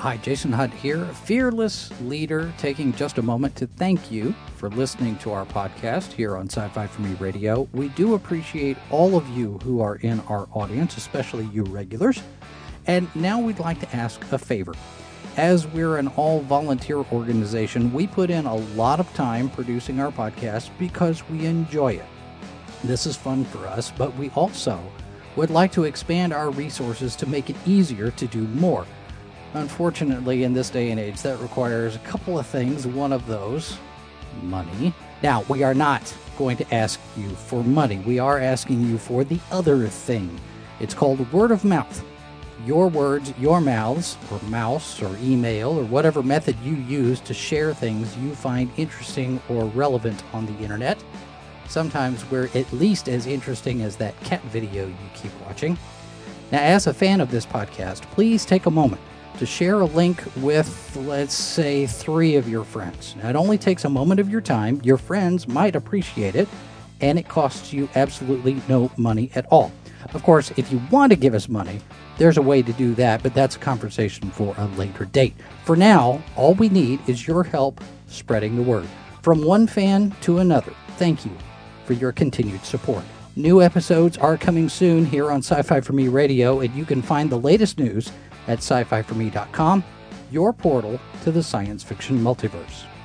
Hi, Jason Hunt here, fearless leader, taking just a moment to thank you for listening to our podcast here on Sci-Fi For Me Radio. We do appreciate all of you who are in our audience, especially you regulars. And now we'd like to ask a favor. As we're an all-volunteer organization, we put in a lot of time producing our podcast because we enjoy it. This is fun for us, but we also would like to expand our resources to make it easier to do more. Unfortunately, in this day and age, that requires a couple of things. One of those, money. Now, we are not going to ask you for money. We are asking you for the other thing. It's called word of mouth. Your words, your mouths, or mouse, or email, or whatever method you use to share things you find interesting or relevant on the internet. Sometimes we're at least as interesting as that cat video you keep watching. Now, as a fan of this podcast, please take a moment to share a link with, let's say, 3 of your friends. Now, it only takes a moment of your time. Your friends might appreciate it, and it costs you absolutely no money at all. Of course, if you want to give us money, there's a way to do that, but that's a conversation for a later date. For now, all we need is your help spreading the word. From one fan to another, thank you for your continued support. New episodes are coming soon here on Sci-Fi For Me Radio, and you can find the latest news at sci-fi4me.com, your portal to the science fiction multiverse.